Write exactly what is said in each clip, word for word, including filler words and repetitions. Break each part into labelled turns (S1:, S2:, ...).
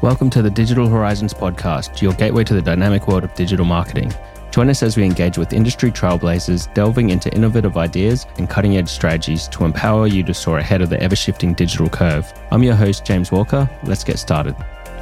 S1: Welcome to the Digital Horizons podcast, your gateway to the dynamic world of digital marketing. Join us as we engage with industry trailblazers, delving into innovative ideas and cutting-edge strategies to empower you to soar ahead of the ever-shifting digital curve. I'm your host, James Walker. Let's get started.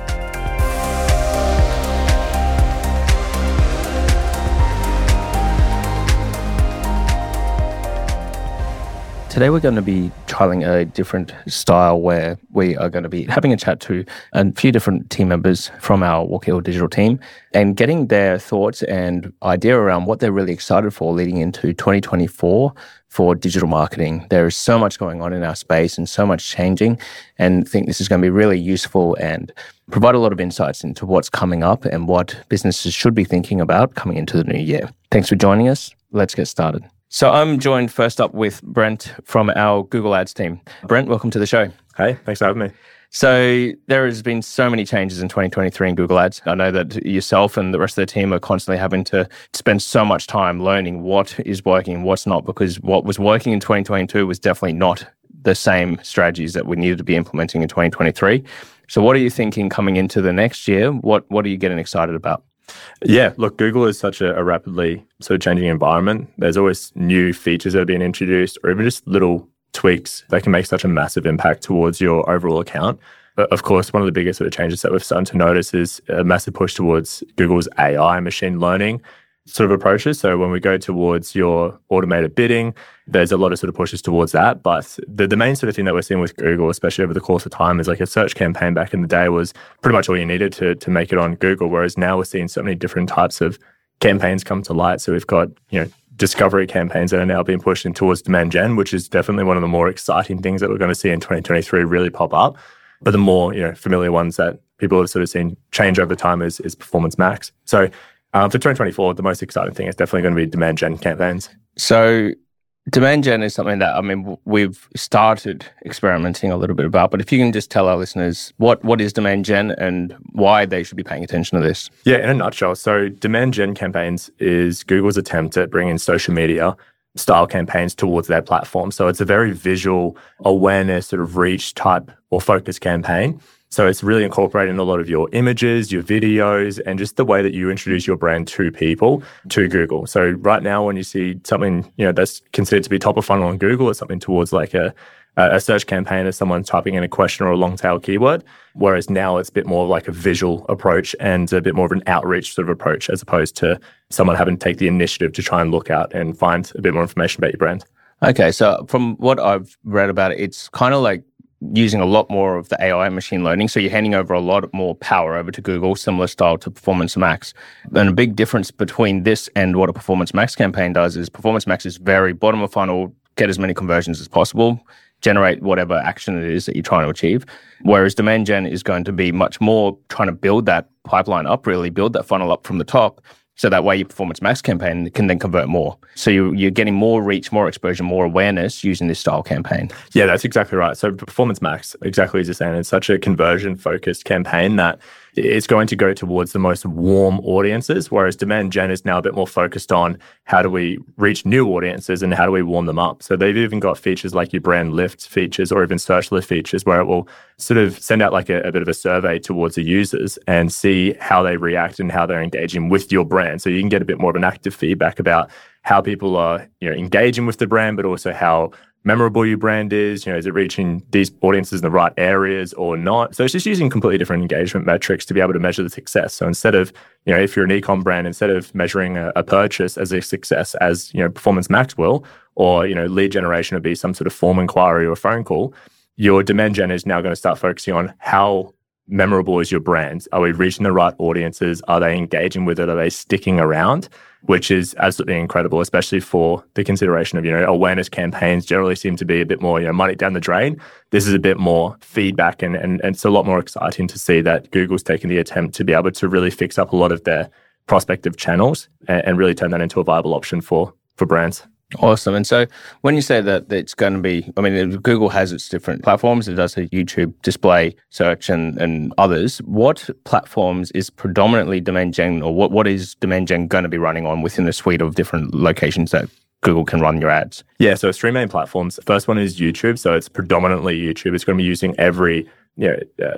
S1: Today we're going to be trialing a different style where we are going to be having a chat to a few different team members from our Walker Hill digital team and getting their thoughts and idea around what they're really excited for leading into twenty twenty-four for digital marketing. There is so much going on in our space and so much changing, and I think this is going to be really useful and provide a lot of insights into what's coming up and what businesses should be thinking about coming into the new year. Thanks for joining us. Let's get started. So I'm joined first up with Brent from our Google Ads team. Brent, welcome to the show.
S2: Hey, thanks for having me.
S1: So there has been so many changes in twenty twenty-three in Google Ads. I know that yourself and the rest of the team are constantly having to spend so much time learning what is working, what's not, because what was working in twenty twenty-two was definitely not the same strategies that we needed to be implementing in twenty twenty-three. So what are you thinking coming into the next year? What What are you getting excited about?
S2: Yeah, look, Google is such a, a rapidly sort of changing environment. There's always new features that are being introduced, or even just little tweaks that can make such a massive impact towards your overall account. But of course, one of the biggest sort of changes that we've started to notice is a massive push towards Google's A I, machine learning sort of approaches. So when we go towards your automated bidding, there's a lot of sort of pushes towards that. But the, the main sort of thing that we're seeing with Google, especially over the course of time, is like a search campaign back in the day was pretty much all you needed to, to make it on Google. Whereas now we're seeing so many different types of campaigns come to light. So we've got, you know, discovery campaigns that are now being pushed in towards demand gen, which is definitely one of the more exciting things that we're going to see in twenty twenty-three really pop up. But the more, you know, familiar ones that people have sort of seen change over time is, is Performance Max. So Um, for twenty twenty-four, the most exciting thing is definitely going to be demand gen campaigns.
S1: So demand gen is something that, I mean, we've started experimenting a little bit about, but if you can just tell our listeners what, what is demand gen and why they should be paying attention to this.
S2: Yeah, in a nutshell. So demand gen campaigns is Google's attempt at bringing social media style campaigns towards their platform. So it's a very visual awareness sort of reach type or focus campaign. So it's really incorporating a lot of your images, your videos, and just the way that you introduce your brand to people, to Google. So right now, when you see something, you know, that's considered to be top of funnel on Google, it's something towards like a, a search campaign as someone typing in a question or a long tail keyword. Whereas now it's a bit more like a visual approach and a bit more of an outreach sort of approach, as opposed to someone having to take the initiative to try and look out and find a bit more information about your brand.
S1: Okay, so from what I've read about it, it's kind of like using a lot more of the A I machine learning. So you're handing over a lot more power over to Google, similar style to Performance Max. And a big difference between this and what a Performance Max campaign does is Performance Max is very bottom of funnel, get as many conversions as possible, generate whatever action it is that you're trying to achieve. Whereas demand gen is going to be much more trying to build that pipeline up, really build that funnel up from the top. So that way your Performance Max campaign can then convert more. So you, you're getting more reach, more exposure, more awareness using this style campaign.
S2: Yeah, that's exactly right. So Performance Max, exactly as you're saying, it's such a conversion-focused campaign that it's going to go towards the most warm audiences, whereas demand gen is now a bit more focused on how do we reach new audiences and how do we warm them up. So they've even got features like your brand lift features or even search lift features where it will sort of send out like a, a bit of a survey towards the users and see how they react and how they're engaging with your brand. So you can get a bit more of an active feedback about how people are, you know, engaging with the brand, but also how memorable your brand is. You know, is it reaching these audiences in the right areas or not? So it's just using completely different engagement metrics to be able to measure the success. So instead of, you know, if you're an e-com brand, instead of measuring a, a purchase as a success as, you know, Performance Max will, or, you know, lead generation would be some sort of form inquiry or phone call, your demand gen is now going to start focusing on how memorable is your brand? Are we reaching the right audiences? Are they engaging with it? Are they sticking around? Which is absolutely incredible, especially for the consideration of, you know, awareness campaigns generally seem to be a bit more, you know, money down the drain. This is a bit more feedback and, and, and it's a lot more exciting to see that Google's taken the attempt to be able to really fix up a lot of their prospective channels and, and really turn that into a viable option for, for brands.
S1: Awesome. And so when you say that it's going to be, I mean, Google has its different platforms. It does a YouTube, display, search, and, and others. What platforms is predominantly demand gen, or what, what is demand gen going to be running on within the suite of different locations that Google can run your ads?
S2: Yeah, so it's three main platforms. The first one is YouTube. So it's predominantly YouTube. It's going to be using every, you know, uh,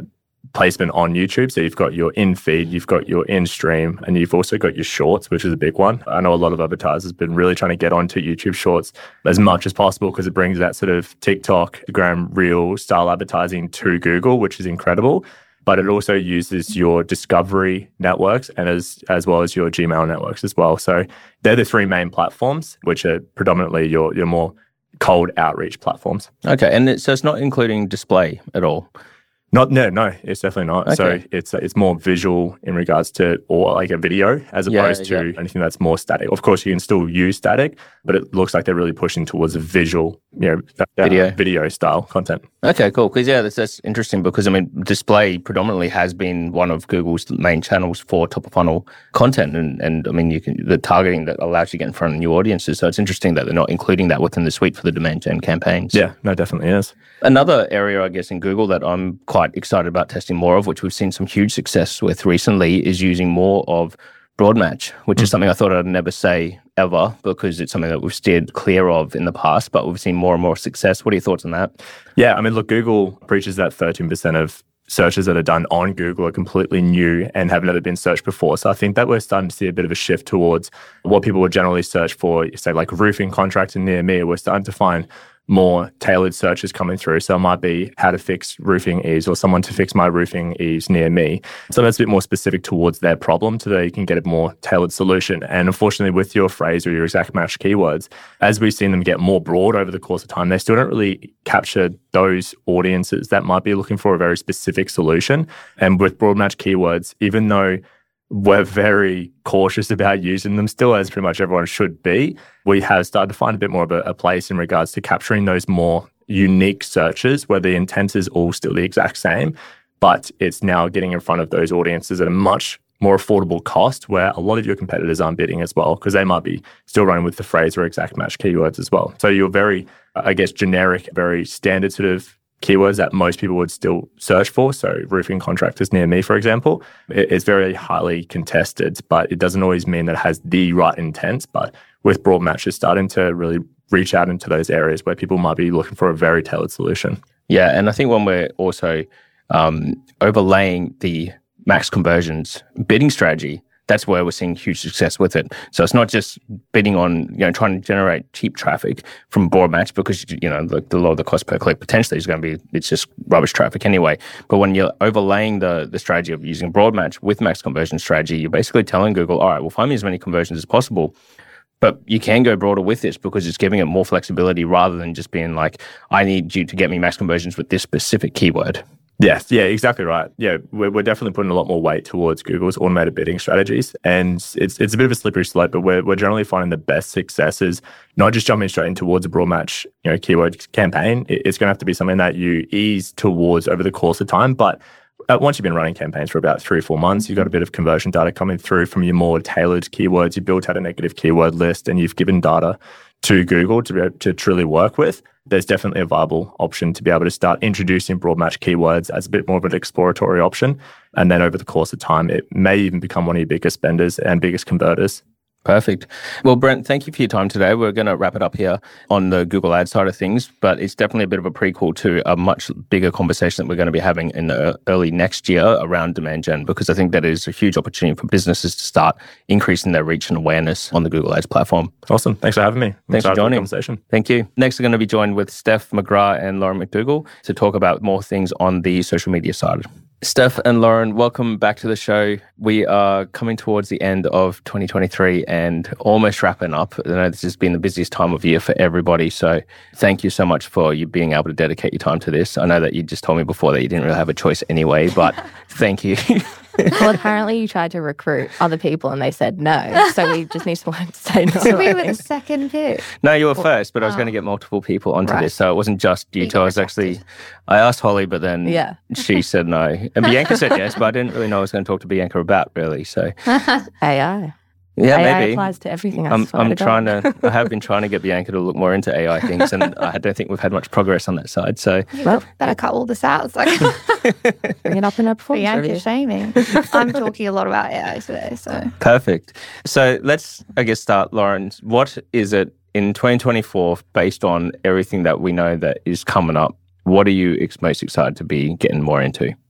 S2: placement on YouTube. So you've got your in-feed, you've got your in-stream, and you've also got your shorts, which is a big one. I know a lot of advertisers have been really trying to get onto YouTube shorts as much as possible because it brings that sort of TikTok, Instagram, Reel style advertising to Google, which is incredible. But it also uses your discovery networks and as as well as your Gmail networks as well. So they're the three main platforms, which are predominantly your your more cold outreach platforms.
S1: Okay, and it, so it's not including display at all?
S2: Not no no, it's definitely not.
S1: Okay.
S2: So it's it's more visual in regards to or like a video as opposed
S1: yeah,
S2: to
S1: yeah.
S2: anything that's more static. Of course, you can still use static, but it looks like they're really pushing towards a visual, you know, uh,
S1: Video.
S2: video style content.
S1: Okay, cool. Because yeah, that's, that's interesting because I mean, display predominantly has been one of Google's main channels for top of funnel content, and and I mean, you can the targeting that allows you to get in front of new audiences. So it's interesting that they're not including that within the suite for the demand gen campaigns.
S2: Yeah, no, definitely is.
S1: Another area, I guess, in Google that I'm quite excited about testing more of, which we've seen some huge success with recently, is using more of broad match, which mm. is something I thought I'd never say ever because it's something that we've steered clear of in the past, but we've seen more and more success. What are your thoughts on that?
S2: Yeah, I mean, look, Google preaches that thirteen percent of searches that are done on Google are completely new and have never been searched before. So I think that we're starting to see a bit of a shift towards what people would generally search for, say like roofing contractor near me. We're starting to find more tailored searches coming through. So it might be how to fix roofing eaves or someone to fix my roofing eaves near me. So that's a bit more specific towards their problem so that you can get a more tailored solution. And unfortunately, with your phrase or your exact match keywords, as we've seen them get more broad over the course of time, they still don't really capture those audiences that might be looking for a very specific solution. And with broad match keywords, even though we're very cautious about using them still, as pretty much everyone should be, we have started to find a bit more of a, a place in regards to capturing those more unique searches where the intent is all still the exact same, but it's now getting in front of those audiences at a much more affordable cost where a lot of your competitors aren't bidding as well because they might be still running with the phrase or exact match keywords as well. So you're very, I guess, generic, very standard sort of keywords that most people would still search for. So roofing contractors near me, for example, it's very highly contested, but it doesn't always mean that it has the right intent. But with broad match, it's starting to really reach out into those areas where people might be looking for a very tailored solution.
S1: Yeah, and I think when we're also um, overlaying the max conversions bidding strategy, that's where we're seeing huge success with it. So it's not just bidding on, you know, trying to generate cheap traffic from broad match because, you know, the, the lower the cost per click potentially is going to be, it's just rubbish traffic anyway. But when you're overlaying the the strategy of using broad match with max conversion strategy, you're basically telling Google, all right, well, find me as many conversions as possible. But you can go broader with this because it's giving it more flexibility rather than just being like, I need you to get me max conversions with this specific keyword.
S2: Yes, yeah, exactly right. Yeah, we're, we're definitely putting a lot more weight towards Google's automated bidding strategies. And it's it's a bit of a slippery slope, but we're, we're generally finding the best successes, not just jumping straight in towards a broad match, you know, keyword campaign. It, it's going to have to be something that you ease towards over the course of time. But uh, once you've been running campaigns for about three or four months, you've got a bit of conversion data coming through from your more tailored keywords. You built out a negative keyword list and you've given data to Google to be able to truly work with. There's definitely a viable option to be able to start introducing broad match keywords as a bit more of an exploratory option. And then over the course of time, it may even become one of your biggest spenders and biggest converters.
S1: Perfect. Well, Brent, thank you for your time today. We're going to wrap it up here on the Google Ads side of things, but it's definitely a bit of a prequel to a much bigger conversation that we're going to be having in the early next year around demand gen, because I think that is a huge opportunity for businesses to start increasing their reach and awareness on the Google Ads platform.
S2: Awesome. Thanks for having me. I'm
S1: Thanks for joining.
S2: For the conversation.
S1: Thank you. Next, we're going to be joined with Steph McGrath and Lauren McDougall to talk about more things on the social media side. Steph and Lauren, welcome back to the show. We are coming towards the end of twenty twenty-three and almost wrapping up. I know this has been the busiest time of year for everybody, so thank you so much for you being able to dedicate your time to this. I know that you just told me before that you didn't really have a choice anyway, but thank you.
S3: Well, apparently you tried to recruit other people and they said no, so we just need to learn to say no.
S4: So we were the second pick.
S1: No, you were first, but I was oh. going to get multiple people onto
S3: right.
S1: this, so it wasn't just you two. I was actually, I asked Holly, but then
S3: yeah.
S1: she said no. And Bianca said yes, but I didn't really know what I was going to talk to Bianca about, really. So
S3: A I.
S1: Yeah,
S3: A I
S1: maybe.
S3: applies to everything. I
S1: I'm, I'm
S3: to
S1: trying to, I have been trying to get Bianca to look more into A I things, and I don't think we've had much progress on that side. So,
S4: well, better cut all this out. It's like
S3: bring it up in a performance
S4: Bianca
S3: review.
S4: shaming. I'm talking a lot about A I today. So
S1: perfect. So let's, I guess, start, Lauren. What is it in twenty twenty-four, based on everything that we know that is coming up? What are you ex- most excited to be getting more into?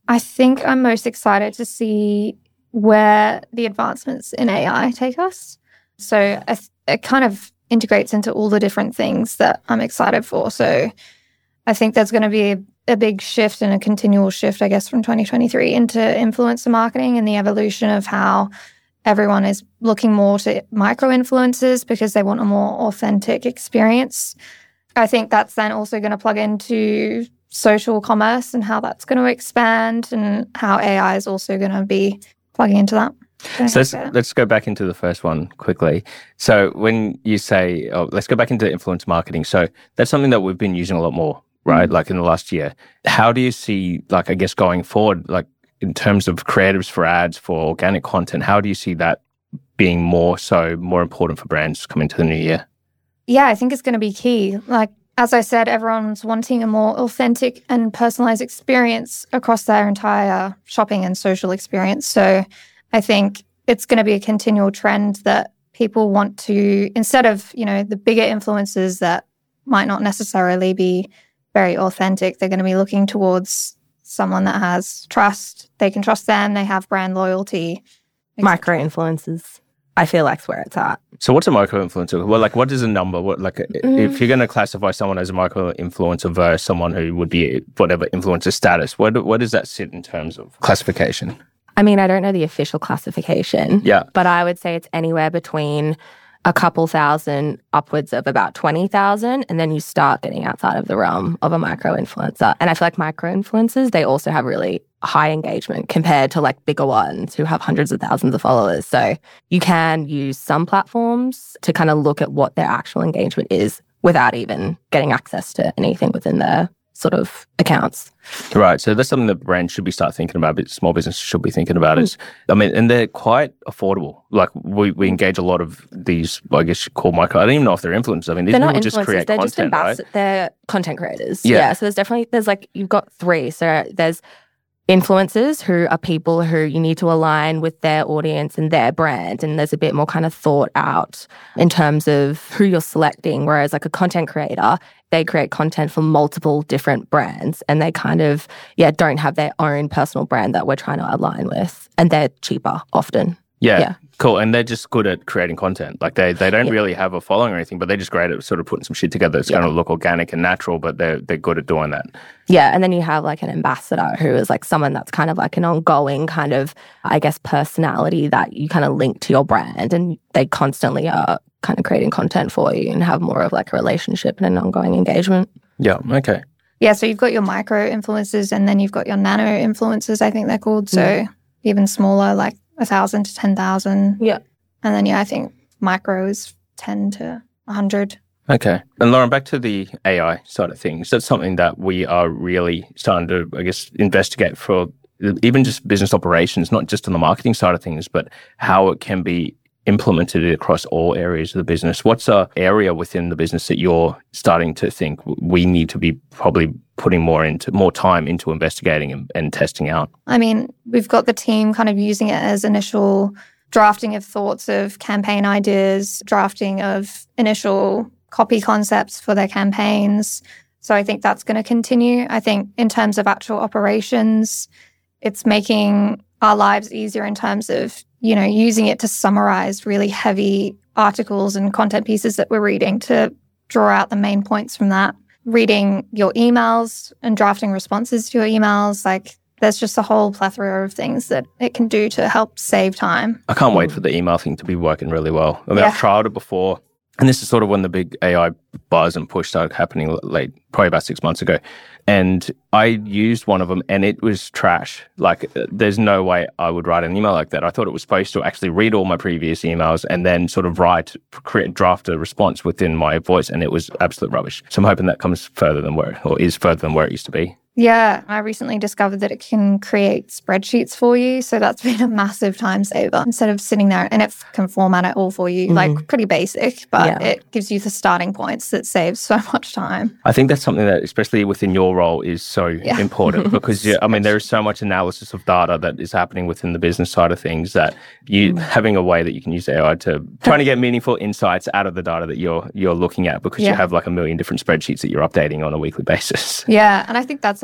S4: I think I'm most excited to see where the advancements in A I take us. So I th- it kind of integrates into all the different things that I'm excited for. So I think there's going to be a, a big shift and a continual shift, I guess, from twenty twenty-three into influencer marketing and the evolution of how everyone is looking more to micro-influencers because they want a more authentic experience. I think that's then also going to plug into social commerce and how that's going to expand and how A I is also going to be plugging into that.
S1: So let's, let's go back into the first one quickly. So when you say, oh, let's go back into influence marketing. So that's something that we've been using a lot more, right? Mm-hmm. Like in the last year. How do you see, like, I guess going forward, like in terms of creatives for ads, for organic content, how do you see that being more so, more important for brands coming to the new year?
S4: Yeah, I think it's going to be key. Like, as I said, everyone's wanting a more authentic and personalized experience across their entire shopping and social experience. So I think it's going to be a continual trend that people want to, instead of, you know, the bigger influencers that might not necessarily be very authentic, they're going to be looking towards someone that has trust. They can trust them. They have brand loyalty.
S3: Micro influencers, I feel like's where it's at.
S1: So what's a micro-influencer? Well, like, what is a number? What, like, mm. if you're going to classify someone as a micro-influencer versus someone who would be whatever influencer status, where, do, where does that sit in terms of classification?
S3: I mean, I don't know the official classification.
S1: Yeah.
S3: But I would say it's anywhere between a couple thousand upwards of about twenty thousand, and then you start getting outside of the realm of a micro-influencer. And I feel like micro-influencers, they also have really high engagement compared to like bigger ones who have hundreds of thousands of followers. So you can use some platforms to kind of look at what their actual engagement is without even getting access to anything within their sort of accounts.
S1: Right. So that's something that brands should be start thinking about, but small businesses should be thinking about. Mm. Is, I mean, and they're quite affordable. Like we, we engage a lot of these, I guess you call micro, I don't even know if they're influencers. I mean, these
S3: they're
S1: people
S3: not
S1: just create
S3: they're
S1: content,
S3: just
S1: right?
S3: They're content creators.
S1: Yeah.
S3: yeah. So there's definitely, there's like, you've got three. So there's influencers who are people who you need to align with their audience and their brand. And there's a bit more kind of thought out in terms of who you're selecting. Whereas like a content creator, they create content for multiple different brands and they kind of, yeah, don't have their own personal brand that we're trying to align with. And they're cheaper often.
S1: Yeah.
S3: yeah.
S1: Cool. And they're just good at creating content. Like they they don't
S3: yeah.
S1: really have a following or anything, but they're just great at sort of putting some shit together that's yeah. going to look organic and natural, but they're, they're good at doing that.
S3: Yeah. And then you have like an ambassador who is like someone that's kind of like an ongoing kind of, I guess, personality that you kind of link to your brand and they constantly are kind of creating content for you and have more of like a relationship and an ongoing engagement.
S1: Yeah. Okay.
S4: Yeah. So you've got your micro influencers and then you've got your nano influencers, I think they're called. So mm. even smaller, like a thousand to ten thousand.
S3: Yeah.
S4: And then, yeah, I think micro is ten to one hundred.
S1: Okay. And Lauren, back to the A I side of things. That's something that we are really starting to, I guess, investigate for even just business operations, not just on the marketing side of things, but how it can be implemented across all areas of the business. What's an area within the business that you're starting to think we need to be probably putting more into more time into investigating and, and testing out?
S4: I mean, we've got the team kind of using it as initial drafting of thoughts of campaign ideas, drafting of initial copy concepts for their campaigns. So I think that's going to continue. I think in terms of actual operations, it's making our lives easier in terms of, you know, using it to summarize really heavy articles and content pieces that we're reading to draw out the main points from that. Reading your emails and drafting responses to your emails, like there's just a whole plethora of things that it can do to help save time.
S1: I can't wait for the email thing to be working really well. I mean,
S4: Yeah.
S1: I've trialed it before, and this is sort of when the big A I buzz and push started happening late, probably about six months ago. And I used one of them and it was trash. Like, there's no way I would write an email like that. I thought it was supposed to actually read all my previous emails and then sort of write, create, draft a response within my voice, and it was absolute rubbish. So I'm hoping that comes further than where, or is further than where it used to be.
S4: Yeah, I recently discovered that it can create spreadsheets for you. So that's been a massive time saver instead of sitting there, and it can format it all for you, mm-hmm. like pretty basic, but
S3: Yeah.
S4: it gives you the starting points that saves so much time.
S1: I think that's something that, especially within your role, is so
S4: Yeah.
S1: important because, yeah, I mean, there is so much analysis of data that is happening within the business side of things that you having a way that you can use A I to trying to get meaningful insights out of the data that you're you're looking at because
S4: Yeah.
S1: you have like a million different spreadsheets that you're updating on a weekly basis.
S4: Yeah, and I think that's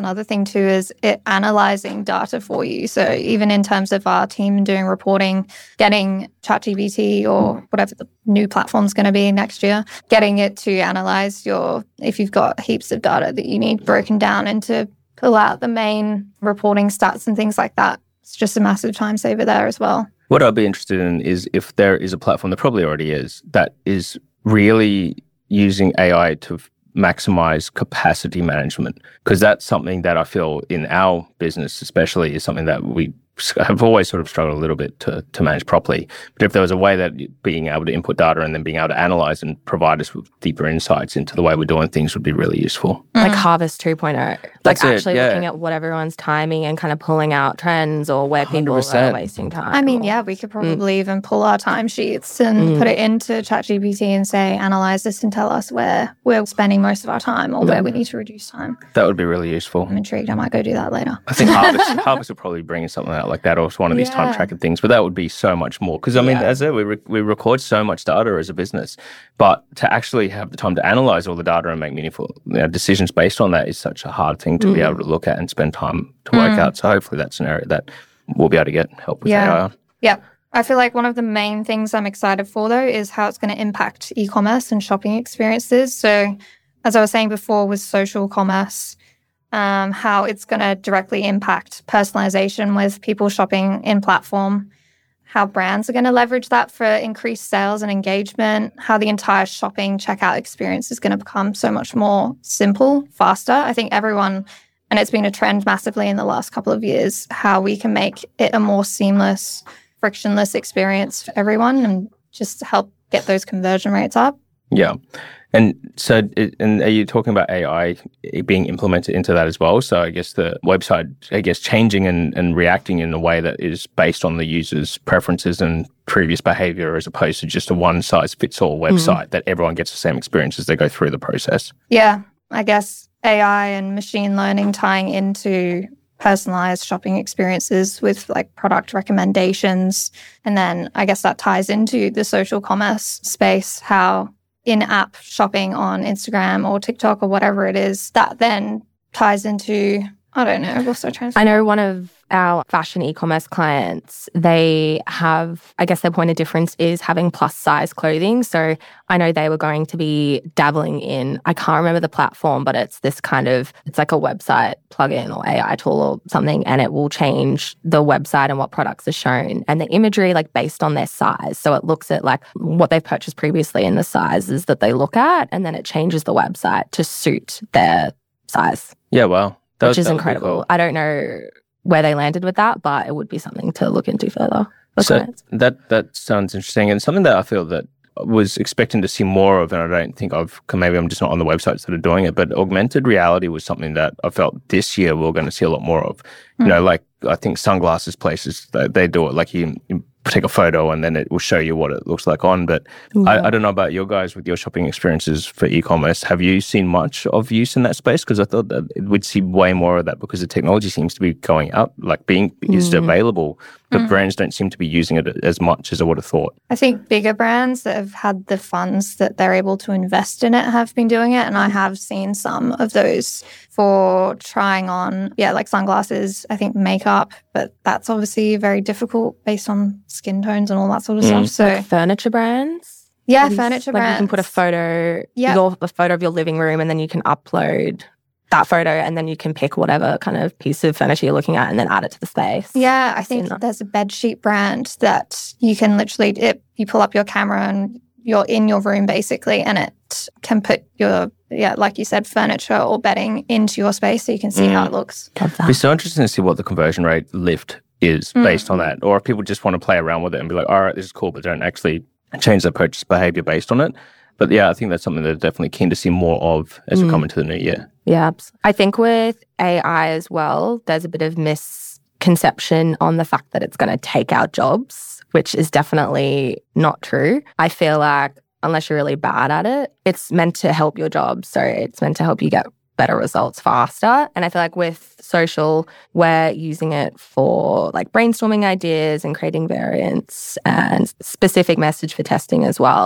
S4: another thing too, is it analyzing data for you. So even in terms of our team doing reporting, getting ChatGPT or whatever the new platform's going to be next year, getting it to analyze your, if you've got heaps of data that you need broken down into pull out the main reporting stats and things like that. It's just a massive time saver there as well.
S1: What I'd be interested in is if there is a platform, there probably already is, that is really using A I to f- maximize capacity management. Because that's something that I feel in our business especially is something that we have always sort of struggled a little bit to, to manage properly. But if there was a way that being able to input data and then being able to analyze and provide us with deeper insights into the way we're doing things would be really useful.
S3: Like Harvest two point oh. Like
S1: That's it,
S3: actually
S1: yeah.
S3: looking at what everyone's timing and kind of pulling out trends or where people
S1: one hundred percent.
S3: are wasting time.
S4: I mean, yeah, we could probably mm. even pull our timesheets and mm. put it into ChatGPT and say, analyze this and tell us where we're spending most of our time or mm. where we need to reduce time.
S1: That would be really useful.
S4: I'm intrigued. I might go do that later.
S1: I think Harvest, Harvest will probably bring something out like that, or one of these
S4: Yeah.
S1: time tracking things, but that would be so much more. Because, I mean,
S3: Yeah.
S1: as I said, we, re- we record so much data as a business, but to actually have the time to analyze all the data and make meaningful you know, decisions based on that is such a hard thing to
S3: Mm.
S1: be able to look at and spend time to work
S4: Mm.
S1: out. So hopefully that's an area that we'll be able to get help with
S4: Yeah.
S1: A I on.
S4: Yeah. I feel like one of the main things I'm excited for, though, is how it's going to impact e-commerce and shopping experiences. So, as I was saying before with social commerce, um, how it's going to directly impact personalization with people shopping in platform, how brands are going to leverage that for increased sales and engagement, how the entire shopping checkout experience is going to become so much more simple, faster. I think everyone, and it's been a trend massively in the last couple of years, how we can make it a more seamless, frictionless experience for everyone and just help get those conversion rates up.
S1: Yeah. And so, it, and are you talking about A I being implemented into that as well? So I guess the website, I guess, changing and, and reacting in a way that is based on the user's preferences and previous behavior as opposed to just a one-size-fits-all website mm. that everyone gets the same experience as they go through the process.
S4: Yeah, I guess A I and machine learning tying into personalized shopping experiences with like product recommendations. And then I guess that ties into the social commerce space, how in-app shopping on Instagram or TikTok or whatever it is, that then ties into, I don't know, what's I trying to say?
S3: I know one of our fashion e-commerce clients, they have, I guess their point of difference is having plus size clothing. So I know they were going to be dabbling in, I can't remember the platform, but it's this kind of, it's like a website plugin or A I tool or something, and it will change the website and what products are shown and the imagery like based on their size. So it looks at like what they've purchased previously and the sizes that they look at, and then it changes the website to suit their size.
S1: Yeah, wow. That
S3: which
S1: was,
S3: is incredible. Cool. I don't know where they landed with that, but it would be something to look into further.
S1: So clients. that that sounds interesting, and something that I feel that I was expecting to see more of, and I don't think I've, maybe I'm just not on the websites that are doing it, but augmented reality was something that I felt this year we we're going to see a lot more of. Mm. You know, like I think sunglasses places, they, they do it, like you, you take a photo and then it will show you what it looks like on. But yeah. I, I don't know about your guys with your shopping experiences for e-commerce. Have you seen much of use in that space? Because I thought that we'd see way more of that because the technology seems to be going up, like being mm. is available, but mm. brands don't seem to be using it as much as I would have thought.
S4: I think bigger brands that have had the funds that they're able to invest in it have been doing it. And I have seen some of those for trying on, yeah, like sunglasses, I think makeup, but that's obviously very difficult based on skin tones and all that sort of mm. stuff. So
S3: like furniture brands?
S4: Yeah, These, furniture
S3: like
S4: brands.
S3: You can put a photo,
S4: yeah.
S3: your, a photo of your living room, and then you can upload that photo, and then you can pick whatever kind of piece of furniture you're looking at and then add it to the space.
S4: Yeah, I think there's a bedsheet brand that you can literally, it, you pull up your camera and you're in your room basically, and it can put your, yeah, like you said, furniture or bedding into your space so you can see mm. how it looks.
S1: It'd be so interesting to see what the conversion rate lift is mm. based on that, or if people just want to play around with it and be like, all right, this is cool, but don't actually change their purchase behavior based on it. But yeah, I think that's something that I'm definitely keen to see more of as mm. we come into the new year.
S3: Yeah. I think with A I as well, there's a bit of misconception on the fact that it's going to take our jobs, which is definitely not true. I feel like unless you're really bad at it, it's meant to help your job. So it's meant to help you get better results faster. And I feel like with social, we're using it for like brainstorming ideas and creating variants and specific message for testing as well.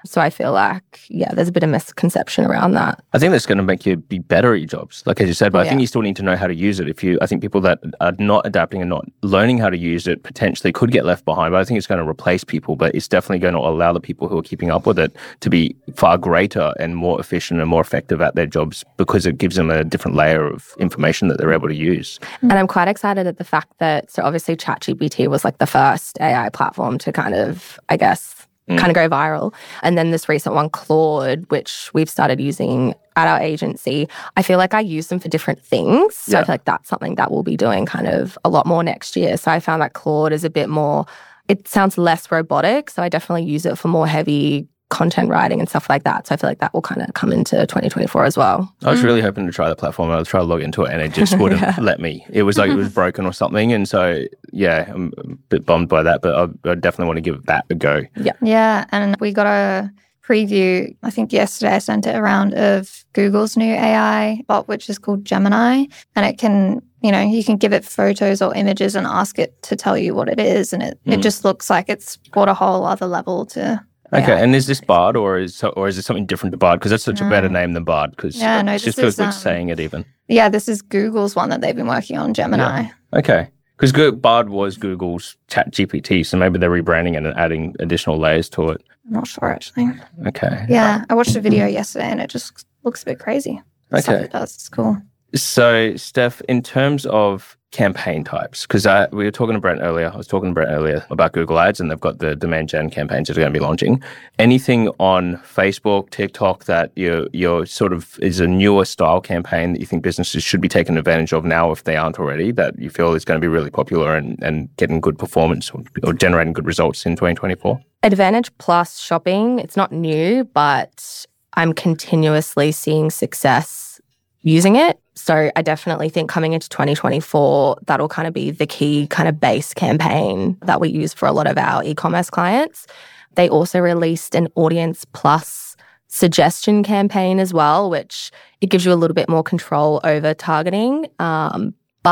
S3: So I feel like, yeah, there's a bit of misconception around that.
S1: I think that's going to make you be better at your jobs, like as you said, but
S3: Oh,
S1: I think
S3: yeah.
S1: you still need to know how to use it. If you, I think people that are not adapting and not learning how to use it potentially could get left behind, but I think it's going to replace people, but it's definitely going to allow the people who are keeping up with it to be far greater and more efficient and more effective at their jobs because it gives them a different layer of information that they're able to use.
S3: And I'm quite excited at the fact that, so obviously ChatGPT was like the first A I platform to kind of, I guess, Mm. kind of go viral. And then this recent one, Claude, which we've started using at our agency, I feel like I use them for different things. So
S1: Yeah.
S3: I feel like that's something that we'll be doing kind of a lot more next year. So I found that Claude is a bit more, it sounds less robotic. So I definitely use it for more heavy content writing and stuff like that. So I feel like that will kind of come into twenty twenty-four as well.
S1: I was really hoping to try the platform. I was trying to log into it and it just wouldn't
S3: Yeah.
S1: let me. It was like it was broken or something. And so, yeah, I'm a bit bummed by that, but I, I definitely want to give that a go.
S4: Yeah, and we got a preview, I think yesterday I sent it around, of Google's new A I bot, which is called Gemini. And it can, you know, you can give it photos or images and ask it to tell you what it is. And it,
S1: Mm.
S4: it just looks like it's brought a whole other level to
S1: Okay,
S4: A I.
S1: and is this Bard or is or is it something different to Bard? Because that's such a better
S4: No.
S1: name than Bard. Because
S4: Yeah, no,
S1: it just
S4: this
S1: feels
S4: is,
S1: good
S4: um,
S1: saying it even.
S4: Yeah, this is Google's one that they've been working on, Gemini.
S1: Okay, because Bard was Google's Chat G P T, so maybe they're rebranding it and adding additional layers to it.
S4: I'm not sure, actually.
S1: Okay.
S4: Yeah, I watched a video yesterday and it just looks a bit crazy. The stuff
S1: Okay.
S4: it does. It's cool.
S1: So, Steph, in terms of campaign types, because we were talking to Brent earlier, I was talking to Brent earlier about Google Ads, and they've got the demand gen campaigns that are going to be launching. Anything on Facebook, TikTok that you're, you're sort of is a newer style campaign that you think businesses should be taking advantage of now if they aren't already, that you feel is going to be really popular and, and getting good performance or, or generating good results in twenty twenty-four?
S3: Advantage Plus shopping, it's not new, but I'm continuously seeing success using it. So I definitely think coming into twenty twenty-four, that'll kind of be the key kind of base campaign that we use for a lot of our e-commerce clients. They also released an Audience Plus suggestion campaign as well, which it gives you a little bit more control over targeting. Um,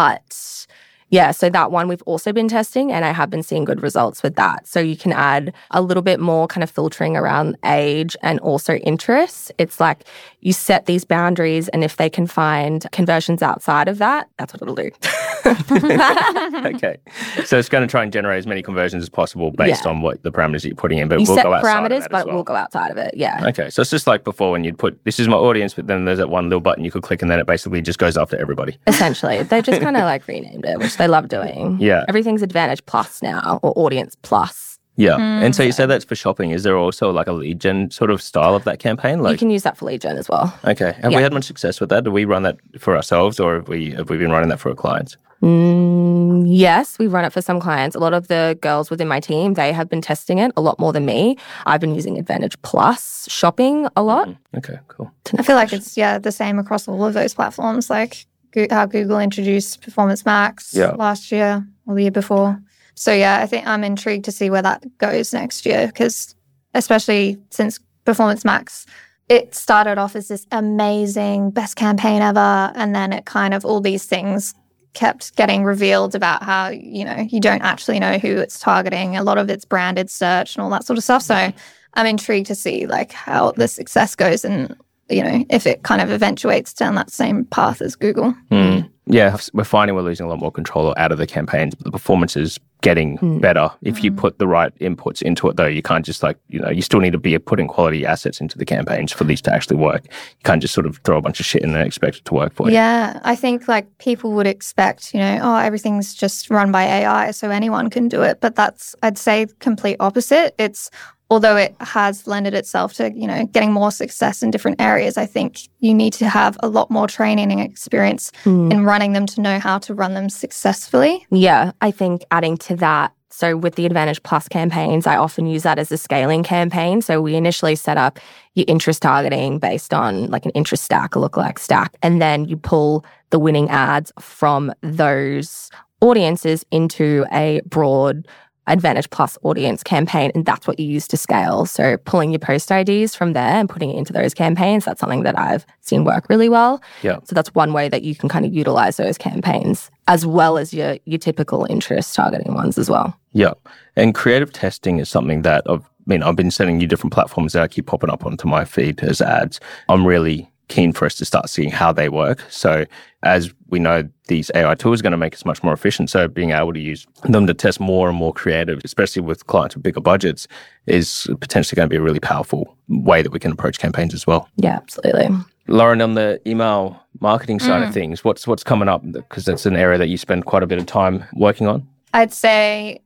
S3: but yeah, so that one we've also been testing and I have been seeing good results with that. So you can add a little bit more kind of filtering around age and also interests. It's like you set these boundaries and if they can find conversions outside of that, that's what it'll do.
S1: Okay. So it's going to try and generate as many conversions as possible based
S3: Yeah.
S1: on what the parameters that you're putting in, but
S3: You
S1: we'll
S3: set
S1: go outside of
S3: parameters,
S1: that
S3: but
S1: as
S3: it
S1: well.
S3: will go outside of it. Yeah.
S1: Okay, so it's just like before when you'd put, this is my audience, but then there's that one little button you could click and then it basically just goes after everybody.
S3: Essentially. They just kind of like renamed it, which they love doing.
S1: Yeah.
S3: Everything's Advantage Plus now or Audience Plus.
S1: Yeah.
S4: Mm.
S1: And so you said that's for shopping. Is there also like a lead gen sort of style of that campaign?
S3: You
S1: Like,
S3: can use that for lead gen as well.
S1: okay. Have
S3: Yeah.
S1: we had much success with that? Do we run that for ourselves or have we, have we been running that for our clients?
S3: Mm, yes, we run it for some clients. A lot of the girls within my team, they have been testing it a lot more than me. I've been using Advantage Plus shopping a lot.
S1: Okay, cool.
S4: I feel like it's, yeah, the same across all of those platforms. Like Go- how Google introduced Performance Max
S1: Yeah.
S4: last year or the year before. So yeah, I think I'm intrigued to see where that goes next year because especially since Performance Max, it started off as this amazing best campaign ever. And then it kind of, all these things kept getting revealed about how, you know, you don't actually know who it's targeting. A lot of it's branded search and all that sort of stuff. So I'm intrigued to see like how the success goes and, you know, if it kind of eventuates down that same path as Google.
S1: Mm. Yeah, we're finding we're losing a lot more control out of the campaigns, but the performance is getting
S3: Mm.
S1: better. If you put the right inputs into it, though, you can't just like, you know, you still need to be putting quality assets into the campaigns for these to actually work. You can't just sort of throw a bunch of shit in and expect it to work for you.
S4: Yeah, I think like people would expect, you know, oh, everything's just run by A I, so anyone can do it. But that's, I'd say, complete opposite. It's, although it has lended itself to, you know, getting more success in different areas, I think you need to have a lot more training and experience
S3: Mm.
S4: in running them to know how to run them successfully.
S3: Yeah, I think adding to that, so with the Advantage Plus campaigns, I often use that as a scaling campaign. So we initially set up your interest targeting based on like an interest stack, a lookalike stack, and then you pull the winning ads from those audiences into a broad Advantage Plus audience campaign, and that's what you use to scale. So pulling your post I Ds from there and putting it into those campaigns, that's something that I've seen work really well.
S1: Yeah.
S3: So that's one way that you can kind of utilize those campaigns as well as your your typical interest targeting ones as well.
S1: Yeah. And creative testing is something that of mean, I've been sending you different platforms that I keep popping up onto my feed as ads. I'm really keen for us to start seeing how they work. So as we know, these A I tools are going to make us much more efficient. So being able to use them to test more and more creative, especially with clients with bigger budgets, is potentially going to be a really powerful way that we can approach campaigns as well.
S3: Yeah, absolutely.
S1: Lauren, on the email marketing side
S4: Mm.
S1: of things, what's what's coming up? Because that's an area that you spend quite a bit of time working on.
S4: I'd say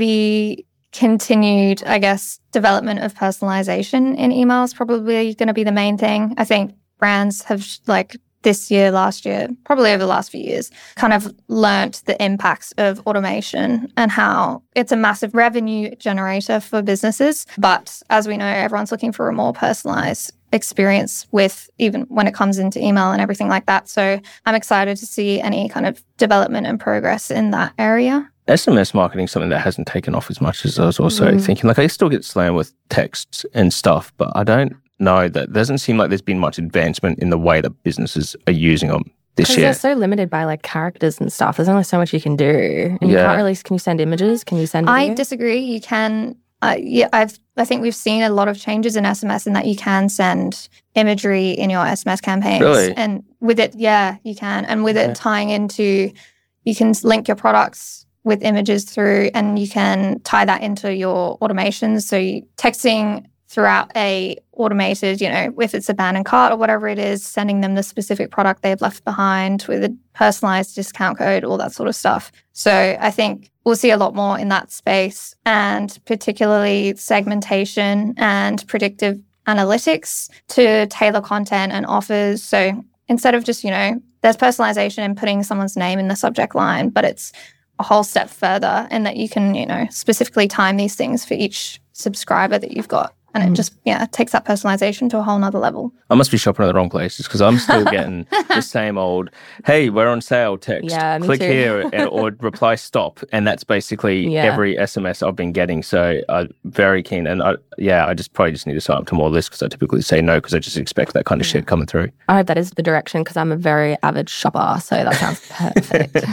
S4: the continued, I guess, development of personalization in email is probably going to be the main thing. I think brands have, like this year, last year, probably over the last few years, kind of learnt the impacts of automation and how it's a massive revenue generator for businesses. But as we know, everyone's looking for a more personalized experience with, even when it comes into email and everything like that. So I'm excited to see any kind of development and progress in that area.
S1: S M S marketing is something that hasn't taken off as much as I was also
S3: Mm.
S1: thinking. Like I still get slammed with texts and stuff, but I don't know that it doesn't seem like there's been much advancement in the way that businesses are using them this
S3: Because
S1: year.
S3: they're so limited by like characters and stuff. There's only so much you can do. And you
S1: Yeah.
S3: can't really, can you send images? Can you send
S4: I
S3: video?
S4: disagree. You can, uh, yeah, I've, I think we've seen a lot of changes in S M S in that you can send imagery in your S M S campaigns.
S1: Really?
S4: And with it, yeah, you can. And with
S1: Okay.
S4: it tying into, you can link your products with images through, and you can tie that into your automations. So you, texting throughout a automated, you know, if it's abandoned cart or whatever it is, sending them the specific product they've left behind with a personalized discount code, all that sort of stuff. So I think we'll see a lot more in that space, and particularly segmentation and predictive analytics to tailor content and offers. So instead of just, you know, there's personalization and putting someone's name in the subject line, but it's a whole step further in that you can, you know, specifically time these things for each subscriber that you've got. And it just, yeah, takes that personalization to a whole nother level.
S1: I must be shopping at the wrong places because I'm still getting the same old, hey, we're on sale text.
S3: Yeah, me
S1: Click
S3: too.
S1: here and, or reply stop. And that's basically
S3: Yeah.
S1: every S M S I've been getting. So I'm very keen. And I, yeah, I just probably just need to sign up to more lists because I typically say no because I just expect that kind of shit coming through.
S3: I hope that is the direction because I'm a very avid shopper. So that sounds perfect.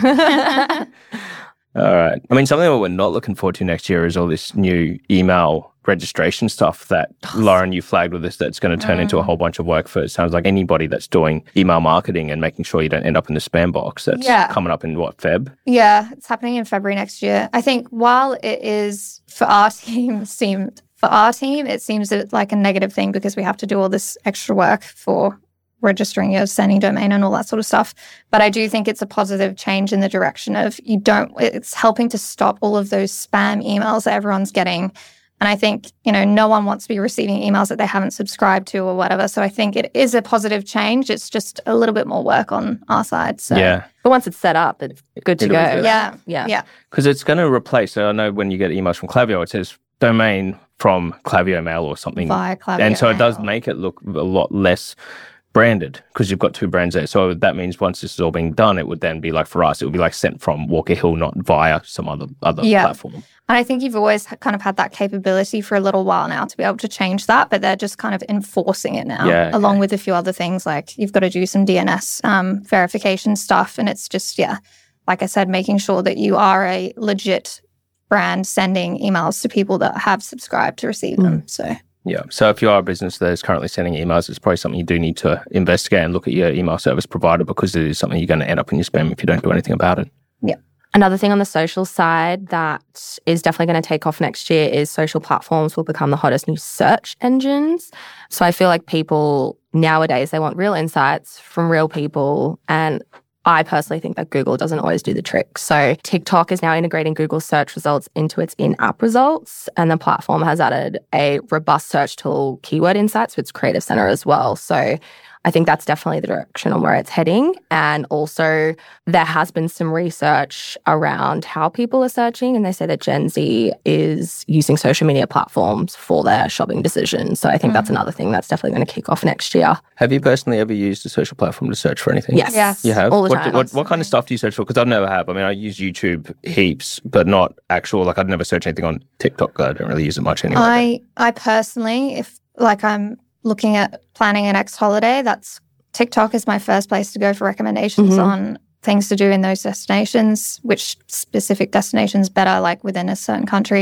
S1: All right. I mean, something that we're not looking forward to next year is all this new email registration stuff that Lauren, you flagged with us that's going to turn into a whole bunch of work for, it sounds like, anybody that's doing email marketing and making sure you don't end up in the spam box. That's
S4: Yeah.
S1: coming up in what, Feb?
S4: Yeah, it's happening in February next year. I think while it is for our team seemed for our team, it seems like a negative thing because we have to do all this extra work for registering your sending domain and all that sort of stuff. But I do think it's a positive change in the direction of you don't, it's helping to stop all of those spam emails that everyone's getting. And I think, you know, no one wants to be receiving emails that they haven't subscribed to or whatever. So I think it is a positive change. It's just a little bit more work on our side. So
S1: Yeah.
S3: But once it's set up, it's good to
S1: It'll be
S3: go.
S1: good.
S4: yeah,
S3: Yeah.
S4: yeah.
S1: Because it's going to replace, so I know when you get emails from Klaviyo, it says domain from Klaviyo Mail or something.
S4: Via Klaviyo
S1: and so it does
S4: Mail.
S1: make it look a lot less branded because you've got two brands there. So that means once this is all being done, it would then be like, for us, it would be like sent from Walker Hill, not via some other other
S4: Yeah.
S1: platform.
S4: And I think you've always ha- kind of had that capability for a little while now to be able to change that, but they're just kind of enforcing it now,
S1: Yeah, okay.
S4: along with a few other things like you've got to do some D N S um, verification stuff. And it's just, yeah, like I said, making sure that you are a legit brand sending emails to people that have subscribed to receive them. So,
S1: Yeah. So if you are a business that is currently sending emails, it's probably something you do need to investigate and look at your email service provider because it is something you're going to end up in your spam if you don't do anything about it.
S3: Another thing on the social side that is definitely going to take off next year is social platforms will become the hottest new search engines. So I feel like people nowadays, they want real insights from real people. And I personally think that Google doesn't always do the trick. So TikTok is now integrating Google search results into its in-app results. And the platform has added a robust search tool, Keyword Insights, with its Creative Center as well. So I think that's definitely the direction on where it's heading. And also there has been some research around how people are searching. And they say that Gen Z is using social media platforms for their shopping decisions. So I think that's another thing that's definitely going to kick off next year.
S1: Have you personally ever used a social platform to search for anything?
S3: Yes.
S4: Yes.
S1: You have?
S3: All the
S1: what,
S3: time.
S1: What, what kind of stuff do you search for? Because I've never have. I mean, I use YouTube heaps, but not actual, like I'd never search anything on TikTok. I don't really use it much anyway.
S4: I, I personally, if like I'm looking at planning a next holiday, that's TikTok is my first place to go for recommendations
S3: Mhm.
S4: on things to do in those destinations, which specific destinations better like within a certain country.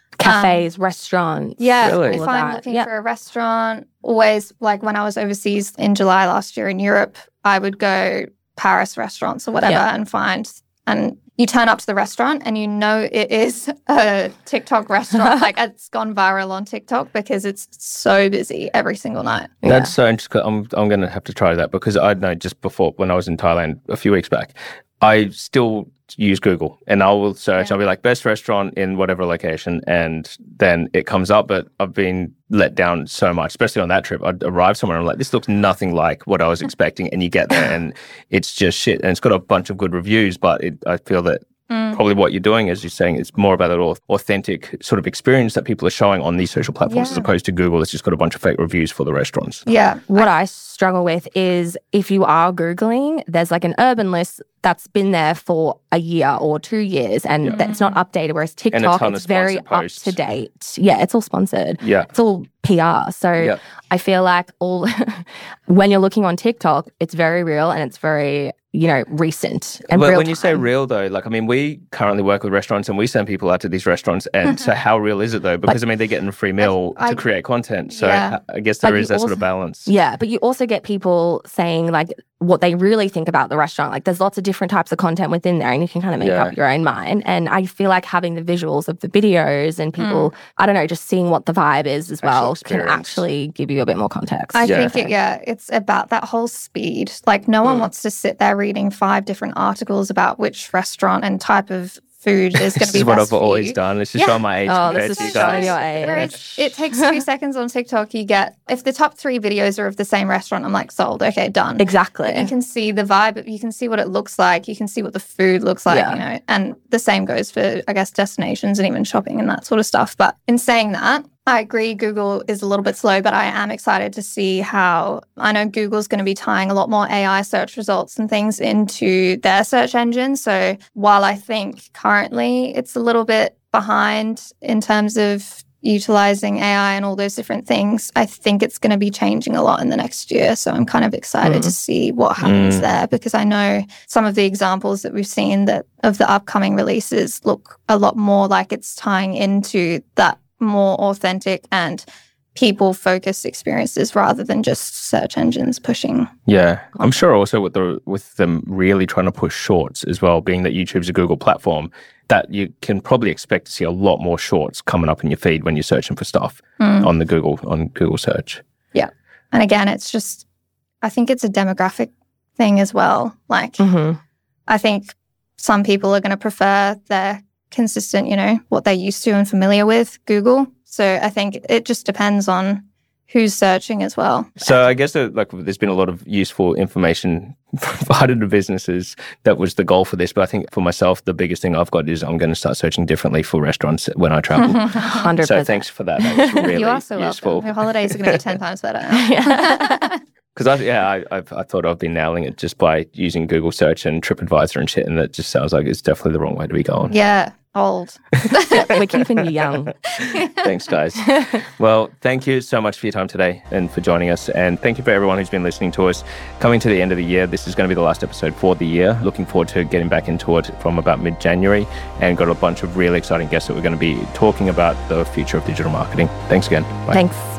S3: Cafes, um, restaurants.
S4: Yeah,
S1: really?
S4: if I'm looking yeah. for a restaurant, always, like when I was overseas in July last year in Europe, I would go Paris restaurants or whatever yeah. and find, and you turn up to the restaurant and you know it is a TikTok restaurant. Like it's gone viral on TikTok because it's so busy every single night.
S1: That's
S4: yeah.
S1: so interesting. I'm, I'm going to have to try that because I know just before when I was in Thailand a few weeks back, I still use Google and I will search. Yeah. I'll be like best restaurant in whatever location, and then it comes up. But I've been let down so much, especially on that trip. I'd arrive somewhere and I'm like, this looks nothing like what I was expecting, and you get there and it's just shit. And it's got a bunch of good reviews, but it, I feel that mm. probably what you're doing is you're saying it's more about that authentic sort of experience that people are showing on these social platforms yeah. as opposed to Google. It's just got a bunch of fake reviews for the restaurants.
S4: Yeah.
S3: What I struggle with is if you are Googling, there's like an urban list that's been there for a year or two years and yeah. that's not updated, whereas TikTok, it's very up to date. Yeah, it's all sponsored.
S1: Yeah.
S3: It's all P R. So yeah. I feel like all when you're looking on TikTok, it's very real and it's very, you know, recent and
S1: well,
S3: real
S1: when
S3: time.
S1: You say real though, like, I mean, we currently work with restaurants and we send people out to these restaurants, and so how real is it though? Because but, I mean, they're getting a free meal I, to create content. So yeah. I guess there but is that also, sort of balance.
S3: Yeah, but you also get people saying like what they really think about the restaurant. Like there's lots of different types of content within there and you can kind of make yeah. up your own mind. And I feel like having the visuals of the videos and people, mm. I don't know, just seeing what the vibe is as well can actually give you a bit more context.
S4: I yeah. think, it, yeah, it's about that whole speed. Like no one mm. wants to sit there reading five different articles about which restaurant and type of food is going to be best for you. This is what I've
S1: always done. It's just
S4: yeah.
S1: show my age.
S3: Oh, this is showing your age.
S4: Whereas it takes two seconds on TikTok. You get, if the top three videos are of the same restaurant, I'm like, sold. Okay, done.
S3: Exactly.
S4: But you can see the vibe. You can see what it looks like. You can see what the food looks like, yeah. you know. And the same goes for, I guess, destinations and even shopping and that sort of stuff. But in saying that, I agree Google is a little bit slow, but I am excited to see how, I know Google's going to be tying a lot more A I search results and things into their search engine. So while I think currently it's a little bit behind in terms of utilizing A I and all those different things, I think it's going to be changing a lot in the next year. So I'm kind of excited mm. to see what happens mm. there, because I know some of the examples that we've seen that of the upcoming releases look a lot more like it's tying into that more authentic and people-focused experiences rather than just search engines pushing.
S1: Yeah, I'm sure also with the with them really trying to push shorts as well, being that YouTube's a Google platform, that you can probably expect to see a lot more shorts coming up in your feed when you're searching for stuff mm. on the Google on Google search.
S4: Yeah, and again, it's just, I think it's a demographic thing as well. Like, mm-hmm. I think some people are going to prefer their consistent, you know, what they're used to and familiar with, Google. So I think it just depends on who's searching as well.
S1: So I guess that, like, there's been a lot of useful information provided to businesses. That was the goal for this. But I think for myself, the biggest thing I've got is I'm going to start searching differently for restaurants when I travel.
S3: one hundred percent.
S1: So thanks for that. That was really
S4: you are so
S1: useful.
S4: Welcome. Your holidays are going to be ten times better now.
S1: Because I, yeah, I, I've, I thought I've been nailing it just by using Google search and TripAdvisor and shit, and that just sounds like it's definitely the wrong way to be going.
S4: Yeah, old.
S3: We're keeping you young.
S1: Thanks, guys. Well, thank you so much for your time today and for joining us, and thank you for everyone who's been listening to us. Coming to the end of the year, this is going to be the last episode for the year. Looking forward to getting back into it from about mid-January, and got a bunch of really exciting guests that we're going to be talking about the future of digital marketing. Thanks again. Bye.
S3: Thanks.